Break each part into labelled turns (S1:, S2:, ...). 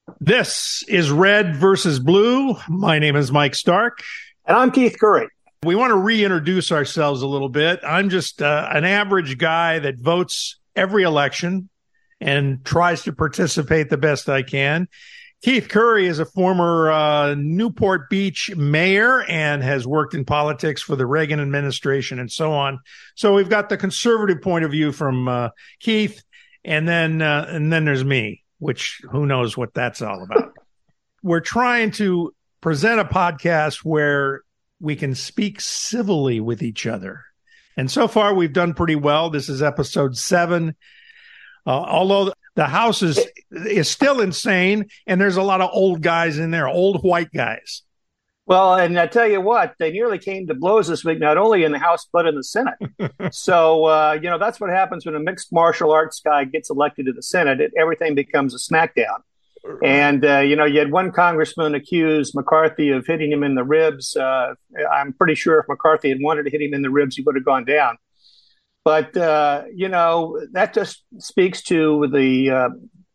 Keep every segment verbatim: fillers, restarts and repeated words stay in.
S1: This is Red versus Blue. My name is Mike Stark.
S2: And I'm Keith Curry.
S1: We want to reintroduce ourselves a little bit. I'm just uh, an average guy that votes every election and tries to participate the best I can. Keith Curry is a former uh, Newport Beach mayor and has worked in politics for the Reagan administration and so on. So we've got the conservative point of view from uh, Keith, and then uh, and then there's me, which who knows what that's all about. We're trying to present a podcast where we can speak civilly with each other. And so far, we've done pretty well. This is episode seven. Uh, although the House is, is still insane, and there's a lot of old guys in there, old white guys.
S2: Well, and I tell you what, they nearly came to blows this week, not only in the House, but in the Senate. so, uh, you know, that's what happens when a mixed martial arts guy gets elected to the Senate. It, everything becomes a smackdown. And, uh, you know, you had one congressman accuse McCarthy of hitting him in the ribs. Uh, I'm pretty sure if McCarthy had wanted to hit him in the ribs, he would have gone down. But, uh, you know, that just speaks to the uh,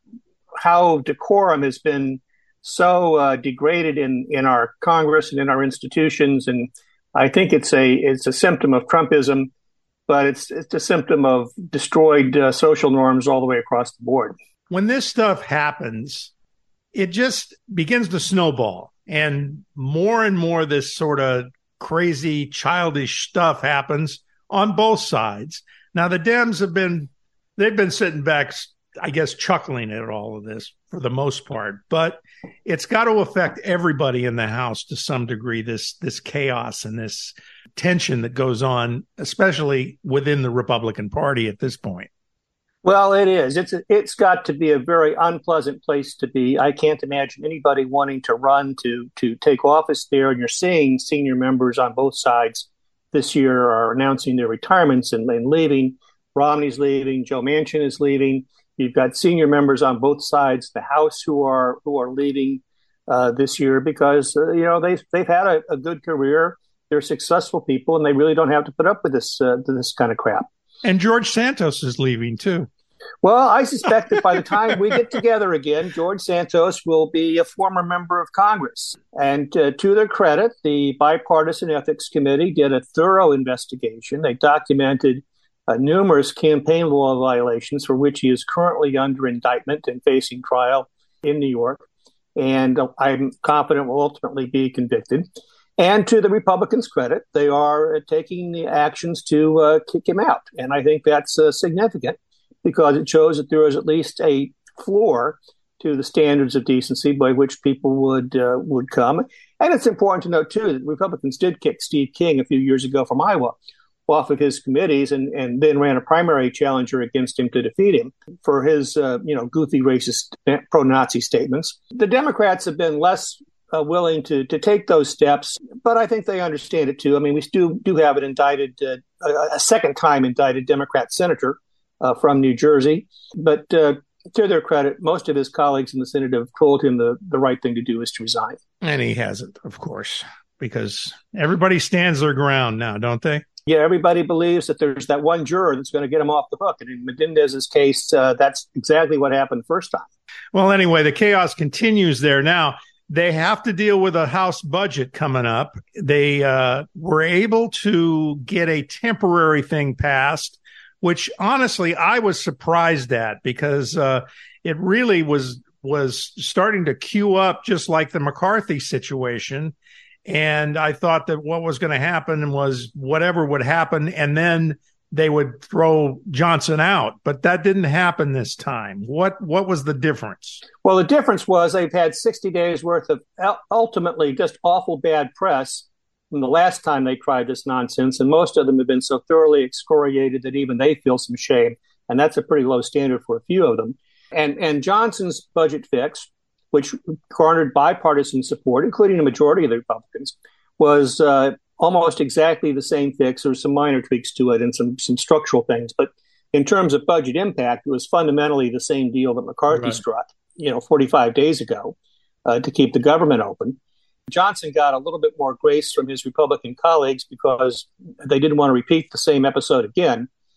S2: how decorum has been so uh, degraded in, in our Congress and in our institutions. And I think it's a it's a symptom of Trumpism, but it's it's a symptom of destroyed uh, social norms all the way across the board.
S1: When this stuff happens, it just begins to snowball, and more and more this sort of crazy, childish stuff happens on both sides. Now, the Dems have been, they've been sitting back, I guess, chuckling at all of this for the most part, but it's got to affect everybody in the House to some degree, this, this chaos and this tension that goes on, especially within the Republican Party at this point.
S2: Well, it is. It's a, it's got to be a very unpleasant place to be. I can't imagine anybody wanting to run to to take office there. And you're seeing senior members on both sides this year are announcing their retirements and, and leaving. Romney's leaving. Joe Manchin is leaving. You've got senior members on both sides of the House who are who are leaving uh, this year because uh, you know they've they've had a, a good career. They're successful people, and they really don't have to put up with this uh, this kind of crap.
S1: And George Santos is leaving, too.
S2: Well, I suspect that by the time we get together again, George Santos will be a former member of Congress. And uh, to their credit, the Bipartisan Ethics Committee did a thorough investigation. They documented uh, numerous campaign law violations for which he is currently under indictment and facing trial in New York. And uh, I'm confident will ultimately be convicted. And to the Republicans' credit, they are uh, taking the actions to uh, kick him out. And I think that's uh, significant because it shows that there is at least a floor to the standards of decency by which people would uh, would come. And it's important to note, too, that Republicans did kick Steve King a few years ago from Iowa off of his committees and, and then ran a primary challenger against him to defeat him for his, uh, you know, goofy, racist, pro-Nazi statements. The Democrats have been less Uh, willing to to take those steps, but I think they understand it too. I mean, we do do have an indicted, uh, a, a second time indicted Democrat senator uh, from New Jersey. But uh, to their credit, most of his colleagues in the Senate have told him the, the right thing to do is to resign.
S1: And he hasn't, of course, because everybody stands their ground now, don't they?
S2: Yeah, everybody believes that there's that one juror that's going to get him off the hook. And in Menendez's case, uh, that's exactly what happened the first time.
S1: Well, anyway, the chaos continues there now. They have to deal with a House budget coming up. They uh, were able to get a temporary thing passed, which honestly I was surprised at because uh, it really was was starting to queue up just like the McCarthy situation. And I thought that what was going to happen was whatever would happen, and then they would throw Johnson out, but that didn't happen this time. What what was the difference?
S2: Well, the difference was they've had sixty days worth of ultimately just awful bad press from the last time they tried this nonsense, and most of them have been so thoroughly excoriated that even they feel some shame, and that's a pretty low standard for a few of them. And and Johnson's budget fix, which garnered bipartisan support, including a majority of the Republicans, was uh, almost exactly the same fix. There were some minor tweaks to it and some some structural things. But in terms of budget impact, it was fundamentally the same deal that McCarthy right. struck, you know, forty-five days ago uh, to keep the government open. Johnson got a little bit more grace from his Republican colleagues because they didn't want to repeat the same episode again.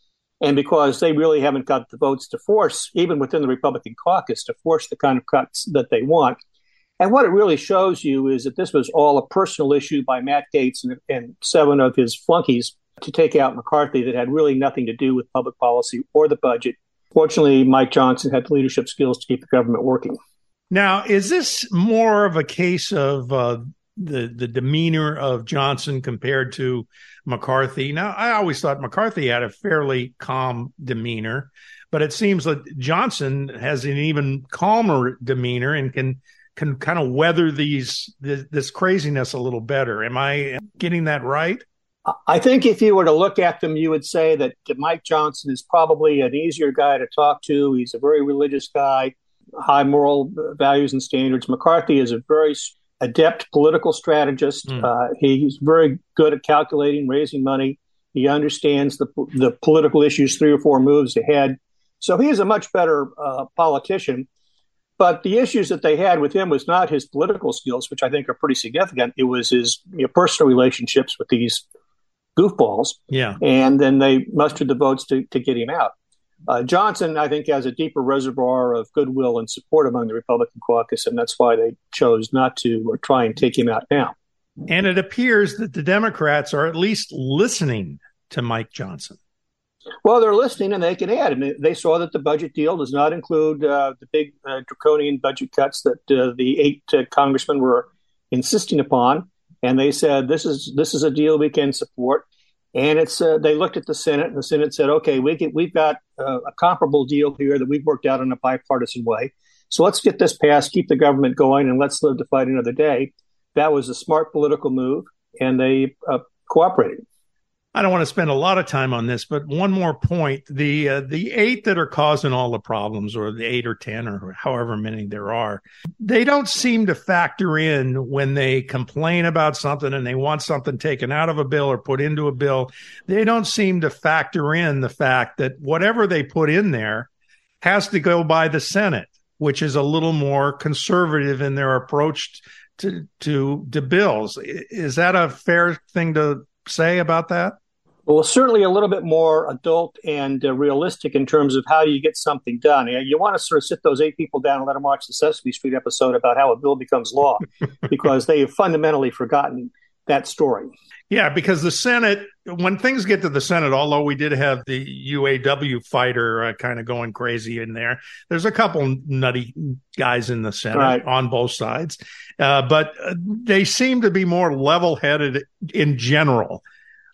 S2: and because they really haven't got the votes to force, even within the Republican caucus, to force the kind of cuts that they want. And what it really shows you is that this was all a personal issue by Matt Gaetz and, and seven of his flunkies to take out McCarthy that had really nothing to do with public policy or the budget. Fortunately, Mike Johnson had the leadership skills to keep the government working.
S1: Now, is this more of a case of uh, the the demeanor of Johnson compared to McCarthy? Now, I always thought McCarthy had a fairly calm demeanor, but it seems that Johnson has an even calmer demeanor and can can kind of weather these this, this craziness a little better. Am I getting that right?
S2: I think if you were to look at them, you would say that Mike Johnson is probably an easier guy to talk to. He's a very religious guy, high moral values and standards. McCarthy is a very adept political strategist. Mm. Uh, he's very good at calculating, raising money. He understands the the political issues three or four moves ahead. So he is a much better uh, politician. But the issues that they had with him was not his political skills, which I think are pretty significant. It was his you know, personal relationships with these goofballs.
S1: Yeah.
S2: And then they mustered the votes to, to get him out. Uh, Johnson, I think, has a deeper reservoir of goodwill and support among the Republican caucus, and that's why they chose not to or try and take him out now.
S1: And it appears that the Democrats are at least listening to Mike Johnson.
S2: Well, they're listening, and they can add. I mean, they saw that the budget deal does not include uh, the big uh, draconian budget cuts that uh, the eight uh, congressmen were insisting upon, and they said this is this is a deal we can support. And it's uh, they looked at the Senate, and the Senate said, "Okay, we can, we've got uh, a comparable deal here that we've worked out in a bipartisan way. So let's get this passed, keep the government going, and let's live to fight another day." That was a smart political move, and they uh, cooperated.
S1: I don't want to spend a lot of time on this, but one more point. The uh, the eight that are causing all the problems, or the eight or ten or however many there are, they don't seem to factor in when they complain about something and they want something taken out of a bill or put into a bill. They don't seem to factor in the fact that whatever they put in there has to go by the Senate, which is a little more conservative in their approach to, to, to bills. Is that a fair thing to say about that?
S2: Well, certainly a little bit more adult and uh, realistic in terms of how you get something done. You, know, you want to sort of sit those eight people down and let them watch the Sesame Street episode about how a bill becomes law, because they have fundamentally forgotten that story.
S1: Yeah, because the Senate, when things get to the Senate, although we did have the U A W fighter uh, kind of going crazy in there, there's a couple nutty guys in the Senate right. on both sides, uh, but they seem to be more level-headed in general.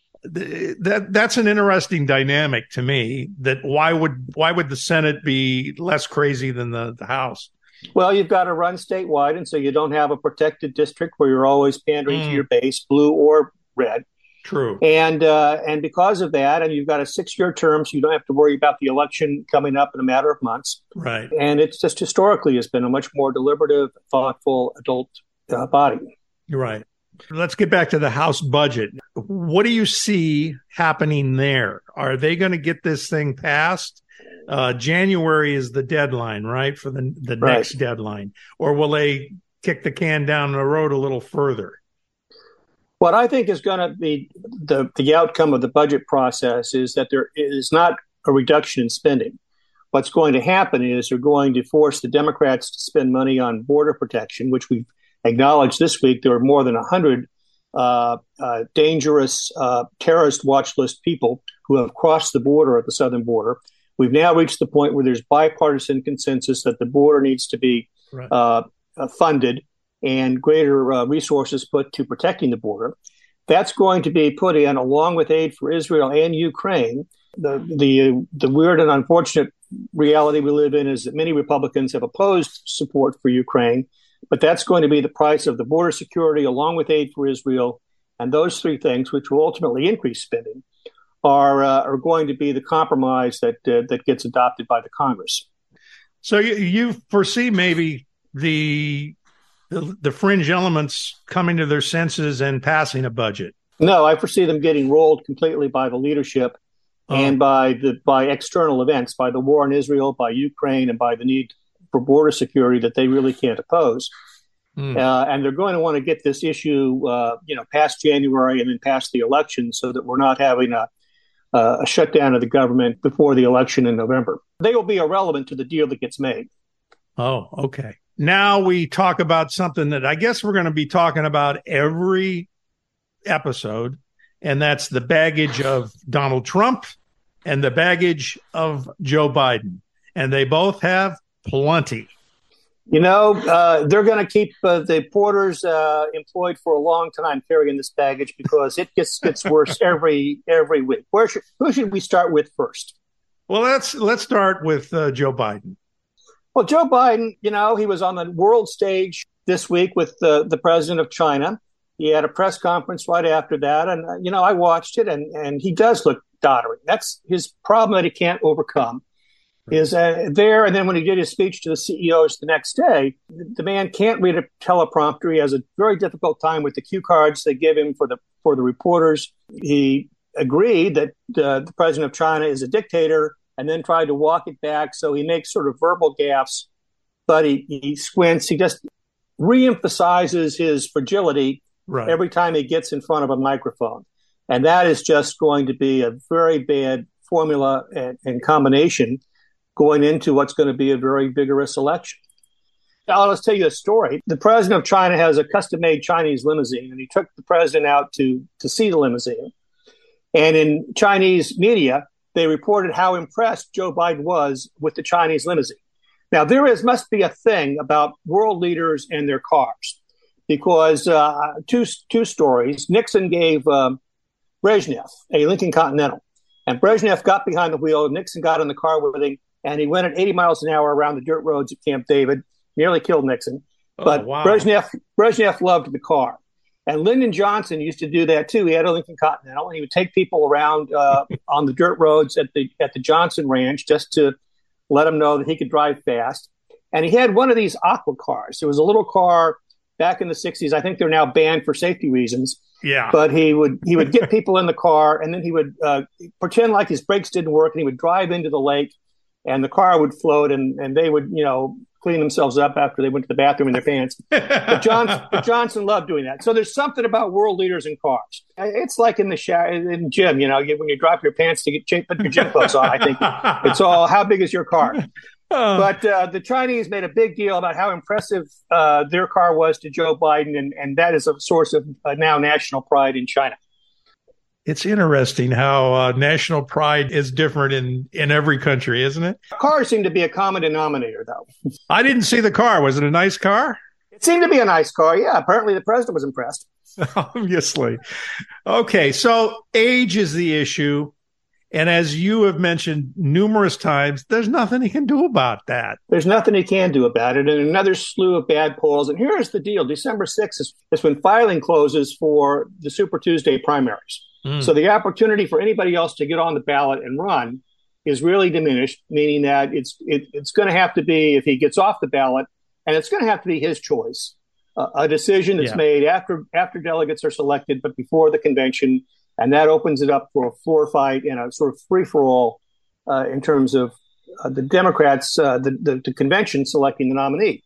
S1: That that's an interesting dynamic to me. That why would why would the Senate be less crazy than the, the House?
S2: Well, you've got to run statewide, and so you don't have a protected district where you're always pandering mm. to your base, blue or red.
S1: True.
S2: And uh, and because of that, and you've got a six-year term, so you don't have to worry about the election coming up in a matter of months.
S1: Right.
S2: And it's just historically has been a much more deliberative, thoughtful, adult uh, body.
S1: You're right. Let's get back to the House budget. What do you see happening there? Are they going to get this thing passed? Uh, January is the deadline, right, for the, the
S2: right.
S1: next deadline. Or will they kick the can down the road a little further?
S2: What I think is going to be the, the outcome of the budget process is that there is not a reduction in spending. What's going to happen is they're going to force the Democrats to spend money on border protection, which we've acknowledged this week there are more than one hundred uh, uh, dangerous uh, terrorist watch list people who have crossed the border at the southern border. We've now reached the point where there's bipartisan consensus that the border needs to be right. uh, funded and greater uh, resources put to protecting the border. That's going to be put in along with aid for Israel and Ukraine. The, the, the weird and unfortunate reality we live in is that many Republicans have opposed support for Ukraine. But that's going to be the price of the border security along with aid for Israel. And those three things, which will ultimately increase spending, are uh, are going to be the compromise that uh, that gets adopted by the Congress.
S1: So you, you foresee maybe the, the the fringe elements coming to their senses and passing a budget?
S2: No, I foresee them getting rolled completely by the leadership oh. and by the by external events, by the war in Israel, by Ukraine, and by the need for border security that they really can't oppose. Mm. Uh, and they're going to want to get this issue, uh, you know, past January and then past the election so that we're not having a, uh, a shutdown of the government before the election in November. They will be irrelevant to the deal that gets made.
S1: Oh, okay. Now we talk about something that I guess we're going to be talking about every episode, and that's the baggage of Donald Trump and the baggage of Joe Biden. And they both have plenty.
S2: You know, uh, they're going to keep uh, the porters uh, employed for a long time carrying this baggage because it gets gets worse every every week. Where should, who should we start with first?
S1: Well, let's let's start with uh, Joe Biden.
S2: Well, Joe Biden, you know, he was on the world stage this week with the, the president of China. He had a press conference right after that. And, uh, you know, I watched it and, and he does look doddering. That's his problem that he can't overcome. Is uh, there, and then when he did his speech to the C E Os the next day, the man can't read a teleprompter. He has a very difficult time with the cue cards they give him for the for the reporters. He agreed that uh, the president of China is a dictator, and then tried to walk it back. So he makes sort of verbal gaffes, but he, he squints. He just reemphasizes his fragility right. every time he gets in front of a microphone, and that is just going to be a very bad formula and, and combination going into what's going to be a very vigorous election. Now, let's tell you a story. The president of China has a custom-made Chinese limousine, and he took the president out to, to see the limousine. And in Chinese media, they reported how impressed Joe Biden was with the Chinese limousine. Now, there is must be a thing about world leaders and their cars, because uh, two, two stories. Nixon gave um, Brezhnev a Lincoln Continental, and Brezhnev got behind the wheel. Nixon got in the car with him, and he went at eighty miles an hour around the dirt roads at Camp David, nearly killed Nixon.
S1: Oh,
S2: but
S1: wow.
S2: Brezhnev, Brezhnev loved the car. And Lyndon Johnson used to do that too. He had a Lincoln Continental, and he would take people around uh, on the dirt roads at the at the Johnson Ranch just to let them know that he could drive fast. And he had one of these aqua cars. It was a little car back in the sixties. I think they're now banned for safety reasons.
S1: Yeah.
S2: But he would he would get people in the car, and then he would uh, pretend like his brakes didn't work, and he would drive into the lake, and the car would float, and, and they would, you know, clean themselves up after they went to the bathroom in their pants. But Johnson, but Johnson loved doing that. So there's something about world leaders in cars. It's like in the shower, in the gym, you know, when you drop your pants to get put your gym clothes on. I think it's all, how big is your car? Oh. But uh, the Chinese made a big deal about how impressive uh, their car was to Joe Biden, and, and that is a source of uh, now national pride in China.
S1: It's interesting how uh, national pride is different in, in every country, isn't it?
S2: Cars seem to be a common denominator, though.
S1: I didn't see the car. Was it a nice car?
S2: It seemed to be a nice car, yeah. Apparently the president was impressed.
S1: Obviously. Okay, so age is the issue. And as you have mentioned numerous times, there's nothing he can do about that.
S2: There's nothing he can do about it. And another slew of bad polls. And here's the deal. December sixth is, is when filing closes for the Super Tuesday primaries. Mm. So the opportunity for anybody else to get on the ballot and run is really diminished, meaning that it's it, it's going to have to be, if he gets off the ballot, and it's going to have to be his choice, uh, a decision that's yeah. made after after delegates are selected, but before the convention. And that opens it up for a floor fight and a sort of free-for-all uh, in terms of uh, the Democrats, uh, the, the, the convention selecting the nominee.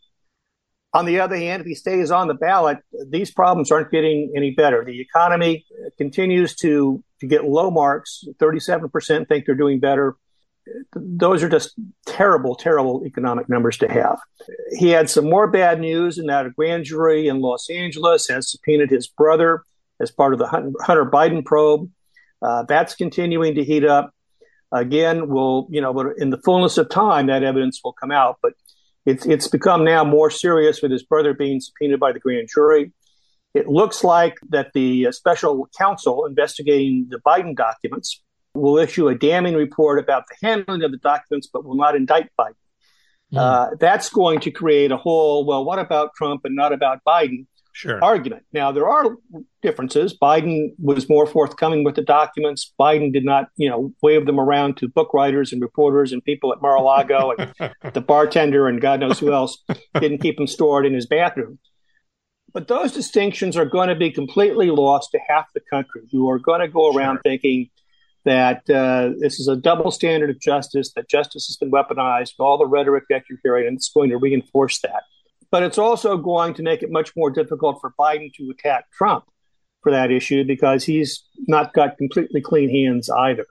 S2: On the other hand, if he stays on the ballot, these problems aren't getting any better. The economy continues to, to get low marks. thirty-seven percent think they're doing better. Those are just terrible, terrible economic numbers to have. He had some more bad news in that a grand jury in Los Angeles has subpoenaed his brother as part of the Hunter Biden probe. Uh, that's continuing to heat up. Again, we'll, you know, but in the fullness of time, that evidence will come out. But it's it's become now more serious with his brother being subpoenaed by the grand jury. It looks like that the uh, special counsel investigating the Biden documents will issue a damning report about the handling of the documents, but will not indict Biden. Mm. Uh, that's going to create a whole, well, what about Trump and not about Biden?
S1: Sure.
S2: Argument. Now, there are differences. Biden was more forthcoming with the documents. Biden did not, you know, wave them around to book writers and reporters and people at Mar-a-Lago and the bartender and God knows who else. Didn't keep them stored in his bathroom. But those distinctions are going to be completely lost to half the country who are going to go around sure. thinking that uh, this is a double standard of justice, that justice has been weaponized, all the rhetoric that you're hearing, and it's going to reinforce that. But it's also going to make it much more difficult for Biden to attack Trump for that issue because he's not got completely clean hands either.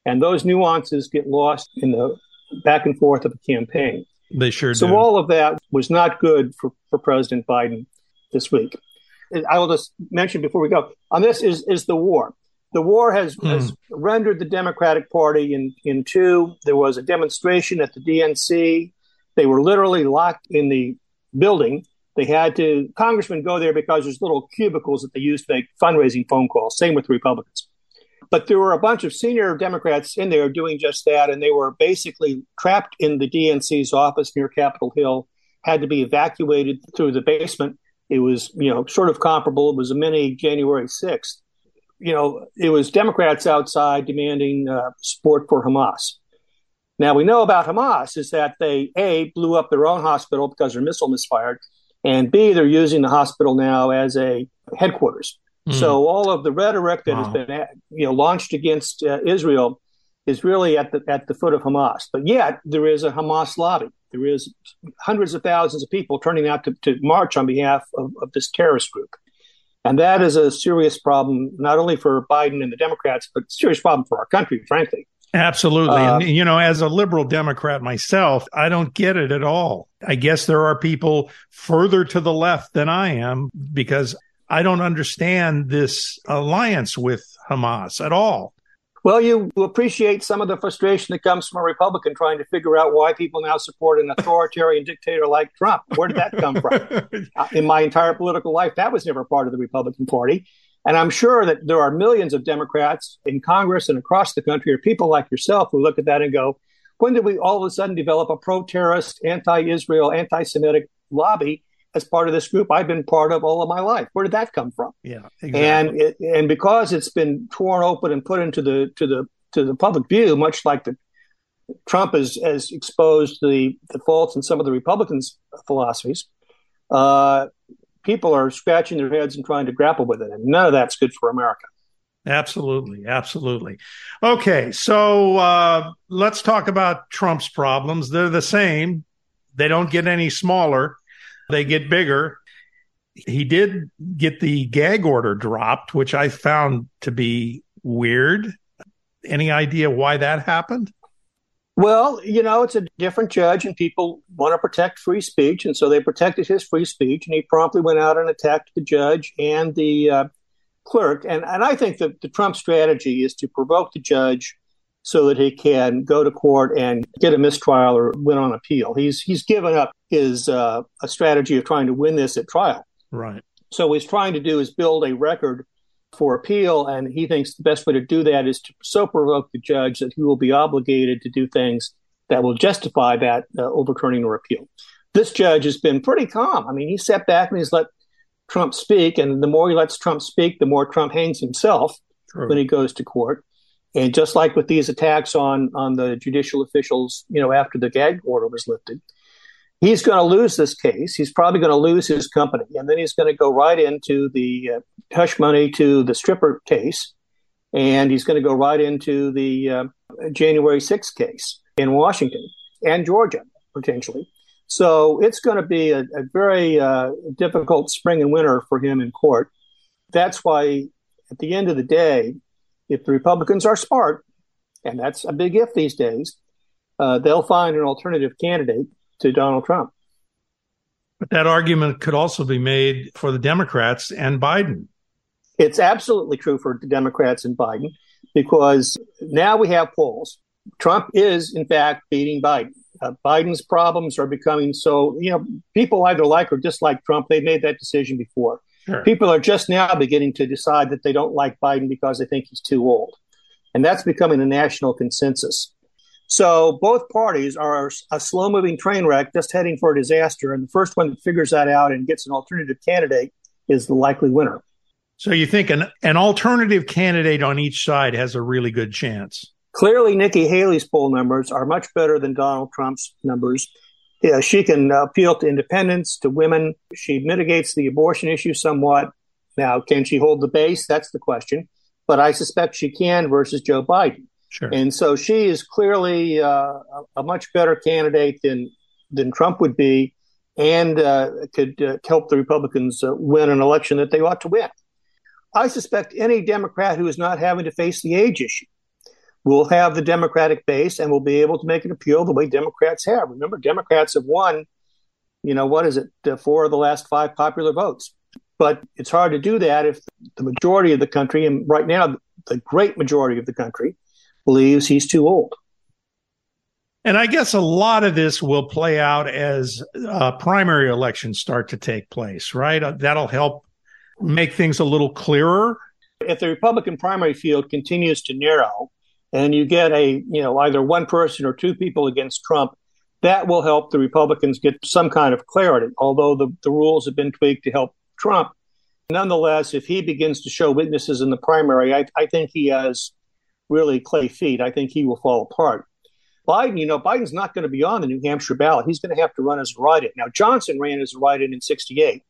S2: And those nuances get lost in the back and forth of the campaign.
S1: They sure
S2: so
S1: do.
S2: So all of that was not good for, for President Biden this week. I will just mention before we go, on this is, is the war. The war has, mm. has rendered the Democratic Party in, in two. There was a demonstration at the D N C. They were literally locked in the building. They had to, congressmen go there because there's little cubicles that they use to make fundraising phone calls. Same with Republicans. But there were a bunch of senior Democrats in there doing just that, and they were basically trapped in the D N C's office near Capitol Hill, had to be evacuated through the basement. It was, you know, sort of comparable. It was a mini January sixth. You know, it was Democrats outside demanding uh, support for Hamas. Now, we know about Hamas is that they, A, blew up their own hospital because their missile misfired, and B, they're using the hospital now as a headquarters. Mm. So all of the rhetoric that wow. has been, you know, launched against uh, Israel is really at the at the foot of Hamas. But yet there is a Hamas lobby. There is hundreds of thousands of people turning out to, to march on behalf of, of this terrorist group. And that is a serious problem, not only for Biden and the Democrats, but a serious problem for our country, frankly.
S1: Absolutely.
S2: Uh,
S1: and, you know, as a liberal Democrat myself, I don't get it at all. I guess there are people further to the left than I am because I don't understand this alliance with Hamas at all.
S2: Well, you appreciate some of the frustration that comes from a Republican trying to figure out why people now support an authoritarian dictator like Trump. Where did that come from? uh, in my entire political life, that was never part of the Republican Party. And I'm sure that there are millions of Democrats in Congress and across the country, or people like yourself, who look at that and go, when did we all of a sudden develop a pro-terrorist, anti-Israel, anti-Semitic lobby as part of this group I've been part of all of my life? Where did that come from?
S1: Yeah, exactly.
S2: And it, and because it's been torn open and put into the to the to the public view, much like the Trump has, has exposed the, the faults in some of the Republicans' philosophies, uh, people are scratching their heads and trying to grapple with it. And none of that's good for America.
S1: Absolutely. Absolutely. Okay. So uh, let's talk about Trump's problems. They're the same. They don't get any smaller. They get bigger. He did get the gag order dropped, which I found to be weird. Any idea why that happened?
S2: Well, you know, it's a different judge and people want to protect free speech. And so they protected his free speech, and he promptly went out and attacked the judge and the uh, clerk. And, and I think that the Trump strategy is to provoke the judge so that he can go to court and get a mistrial or win on appeal. He's he's given up his uh, a strategy of trying to win this at trial.
S1: Right.
S2: So what he's trying to do is build a record for appeal, and he thinks the best way to do that is to so provoke the judge that he will be obligated to do things that will justify that uh, overturning or appeal. This judge has been pretty calm. I mean, he sat back and he's let Trump speak, and the more he lets Trump speak, the more Trump hangs himself True. When he goes to court. And just like with these attacks on, on the judicial officials, you know, after the gag order was lifted, he's going to lose this case. He's probably going to lose his company. And then he's going to go right into the uh, hush money to the stripper case. And he's going to go right into the uh, January sixth case in Washington and Georgia, potentially. So it's going to be a, a very uh, difficult spring and winter for him in court. That's why, at the end of the day, if the Republicans are smart, and that's a big if these days, uh, they'll find an alternative candidate to Donald Trump.
S1: But that argument could also be made for the Democrats and Biden.
S2: It's absolutely true for the Democrats and Biden, because now we have polls. Trump is, in fact, beating Biden. Uh, Biden's problems are becoming so, you know, people either like or dislike Trump. They've made that decision before. Sure. People are just now beginning to decide that they don't like Biden because they think he's too old. And that's becoming a national consensus. So both parties are a slow-moving train wreck just heading for a disaster. And the first one that figures that out and gets an alternative candidate is the likely winner.
S1: So you think an, an alternative candidate on each side has a really good chance?
S2: Clearly, Nikki Haley's poll numbers are much better than Donald Trump's numbers. Yeah, she can appeal to independents, to women. She mitigates the abortion issue somewhat. Now, can she hold the base? That's the question. But I suspect she can versus Joe Biden.
S1: Sure.
S2: And so she is clearly uh, a, a much better candidate than than Trump would be, and uh, could uh, help the Republicans uh, win an election that they ought to win. I suspect any Democrat who is not having to face the age issue, will have the Democratic base and will be able to make an appeal the way Democrats have. Remember, Democrats have won, you know, what is it, uh, four of the last five popular votes. But it's hard to do that if the majority of the country, and right now the great majority of the country, believes he's too old.
S1: And I guess a lot of this will play out as uh, primary elections start to take place, right? Uh, that'll help make things a little clearer.
S2: If the Republican primary field continues to narrow and you get a, you know, either one person or two people against Trump, that will help the Republicans get some kind of clarity, although the, the rules have been tweaked to help Trump. Nonetheless, if he begins to show weaknesses in the primary, I, I think he has really clay feet. I think he will fall apart. Biden, you know, Biden's not going to be on the New Hampshire ballot. He's going to have to run as a write-in. Now, Johnson ran as a write-in in sixty-eight,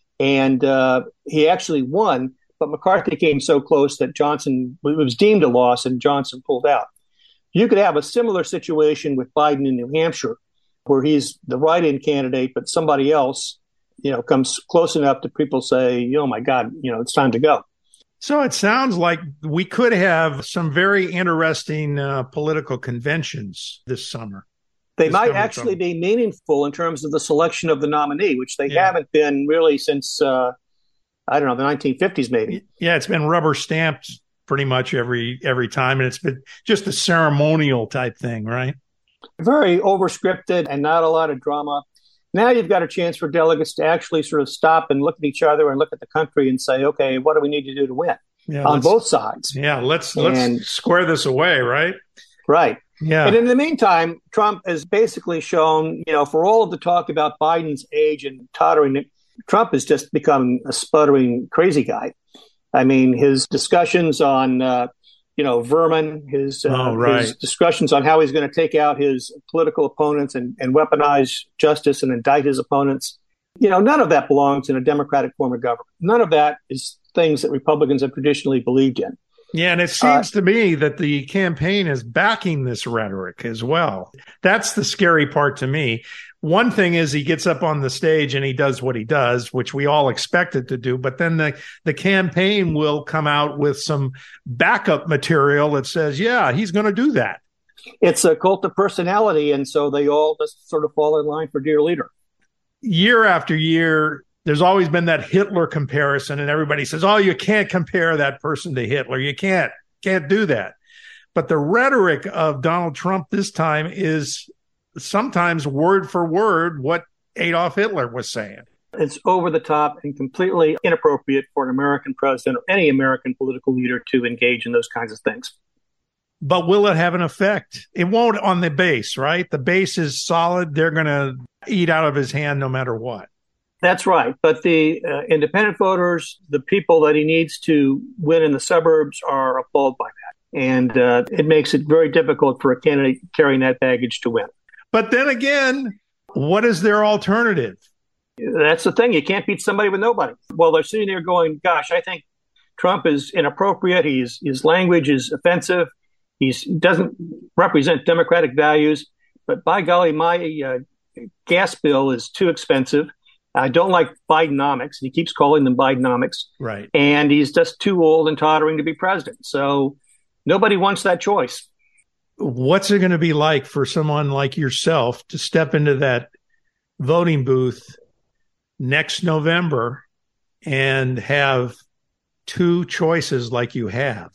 S2: and uh, he actually won, but McCarthy came so close that Johnson, it was deemed a loss, and Johnson pulled out. You could have a similar situation with Biden in New Hampshire, where he's the write-in candidate, but somebody else, you know, comes close enough to people say, oh, my God, you know, it's time to go.
S1: So it sounds like we could have some very interesting uh, political conventions this summer.
S2: They
S1: this
S2: might actually
S1: summer.
S2: be meaningful in terms of the selection of the nominee, which they yeah. haven't been really since, uh, I don't know, the nineteen fifties maybe.
S1: Yeah, it's been rubber stamped pretty much every every time, and it's been just a ceremonial type thing, right?
S2: Very overscripted and not a lot of drama. Now you've got a chance for delegates to actually sort of stop and look at each other and look at the country and say, okay, what do we need to do to win
S1: yeah,
S2: on both sides?
S1: Yeah, let's
S2: and,
S1: let's square this away, right?
S2: Right.
S1: Yeah.
S2: And in the meantime, Trump has basically shown, you know, for all of the talk about Biden's age and tottering, Trump has just become a sputtering crazy guy. I mean, his discussions on, uh, you know, vermin, his, uh,
S1: oh, right.
S2: his discussions on how he's going to take out his political opponents and, and weaponize justice and indict his opponents. You know, none of that belongs in a democratic form of government. None of that is things that Republicans have traditionally believed in.
S1: Yeah, and it seems uh, to me that the campaign is backing this rhetoric as well. That's the scary part to me. One thing is he gets up on the stage and he does what he does, which we all expected to do. But then the, the campaign will come out with some backup material that says, yeah, he's going to do that.
S2: It's a cult of personality. And so they all just sort of fall in line for dear leader.
S1: Year after year, there's always been that Hitler comparison. And everybody says, oh, you can't compare that person to Hitler. You can't, can't do that. But the rhetoric of Donald Trump this time is sometimes word for word what Adolf Hitler was saying.
S2: It's over the top and completely inappropriate for an American president or any American political leader to engage in those kinds of things.
S1: But will it have an effect? It won't on the base, right? The base is solid. They're going to eat out of his hand no matter what.
S2: That's right. But the uh, independent voters, the people that he needs to win in the suburbs, are appalled by that. And uh, it makes it very difficult for a candidate carrying that baggage to win.
S1: But then again, what is their alternative?
S2: That's the thing. You can't beat somebody with nobody. Well, they're sitting there going, gosh, I think Trump is inappropriate. He's, his language is offensive. He's, he doesn't represent democratic values. But by golly, my uh, gas bill is too expensive. I don't like Bidenomics. He keeps calling them Bidenomics.
S1: Right.
S2: And he's just too old and tottering to be president. So nobody wants that choice.
S1: What's it going to be like for someone like yourself to step into that voting booth next November and have two choices like you have?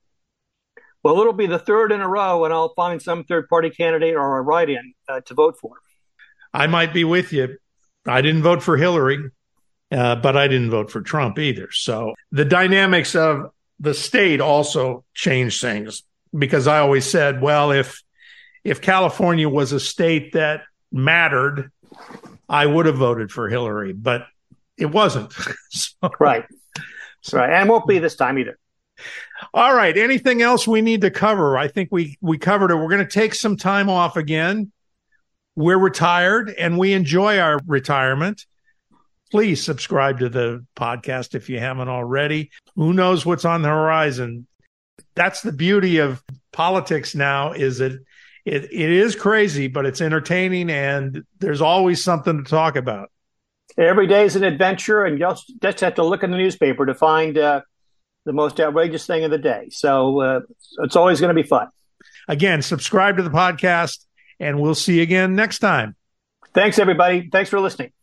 S2: Well, it'll be the third in a row, and I'll find some third-party candidate or a write-in uh, to vote for.
S1: I might be with you. I didn't vote for Hillary, uh, but I didn't vote for Trump either. So the dynamics of the state also changed things. Because I always said, well, if if California was a state that mattered, I would have voted for Hillary, but it wasn't. so,
S2: right. So, right. And it won't be this time either.
S1: All right. Anything else we need to cover? I think we, we covered it. We're going to take some time off again. We're retired and we enjoy our retirement. Please subscribe to the podcast if you haven't already. Who knows what's on the horizon? That's the beauty of politics now, is that it, it is crazy, but it's entertaining and there's always something to talk about.
S2: Every day is an adventure, and you just have to look in the newspaper to find uh, the most outrageous thing of the day. So uh, it's always going to be fun.
S1: Again, subscribe to the podcast, and we'll see you again next time.
S2: Thanks, everybody. Thanks for listening.